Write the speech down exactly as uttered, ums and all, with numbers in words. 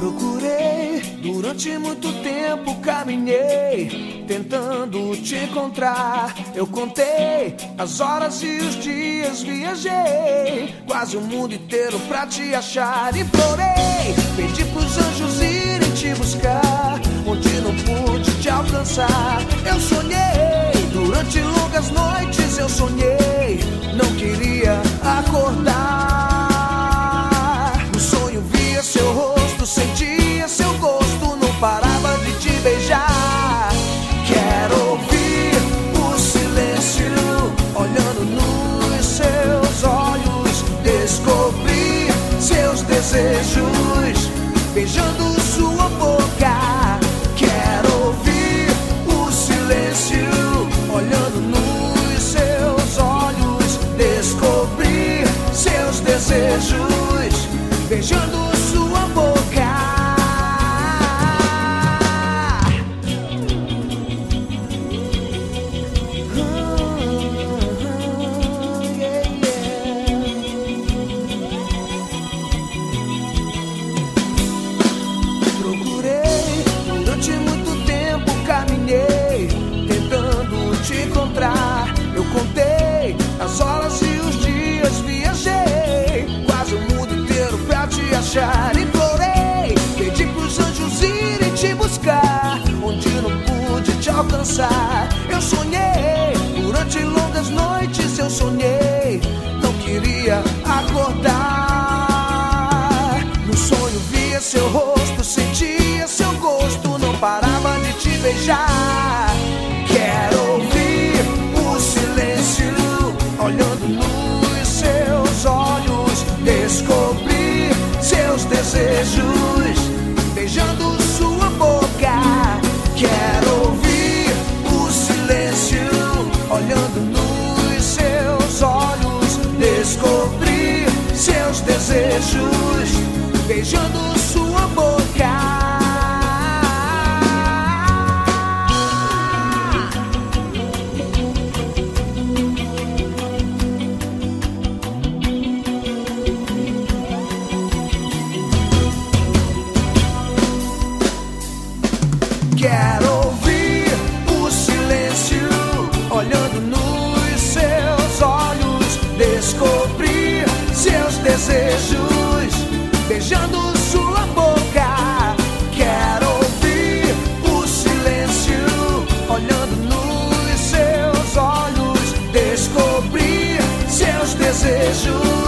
Procurei, durante muito tempo caminhei, tentando te encontrar. Eu contei as horas e os dias, viajei quase o mundo inteiro pra te achar. Implorei, pedi pros anjos irem te buscar, onde não pude te alcançar. Eu sonhei, durante longas noites eu sonhei, não queria acordar. No sonho via seu rosto, sentia seu gosto, não parava de te beijar. Quero ouvir o silêncio olhando nos seus olhos, descobrir seus desejos beijando sua boca. Quero ouvir o silêncio olhando nos seus olhos, descobrir seus desejos beijando sua boca. Procurei, durante muito tempo caminhei, tentando te encontrar. Eu contei as horas e os dias, viajei quase o mundo inteiro pra te achar. Implorei, pedi pros anjos irem te buscar, onde não pude te alcançar. Eu sonhei, durante longas noites eu sonhei, não queria acordar. No sonho via seu rosto, sentia seu gosto, não parava de te beijar. Quero ouvir o silêncio olhando nos seus olhos, descobrir seus desejos beijando sua boca. Quero ouvir o silêncio olhando nos seus olhos, descobrir seus desejos beijando sua boca. Quero ouvir o silêncio olhando nos seus olhos, descobrir seus desejos beijando sua boca. Quero ouvir o silêncio olhando nos seus olhos, descobrir seus desejos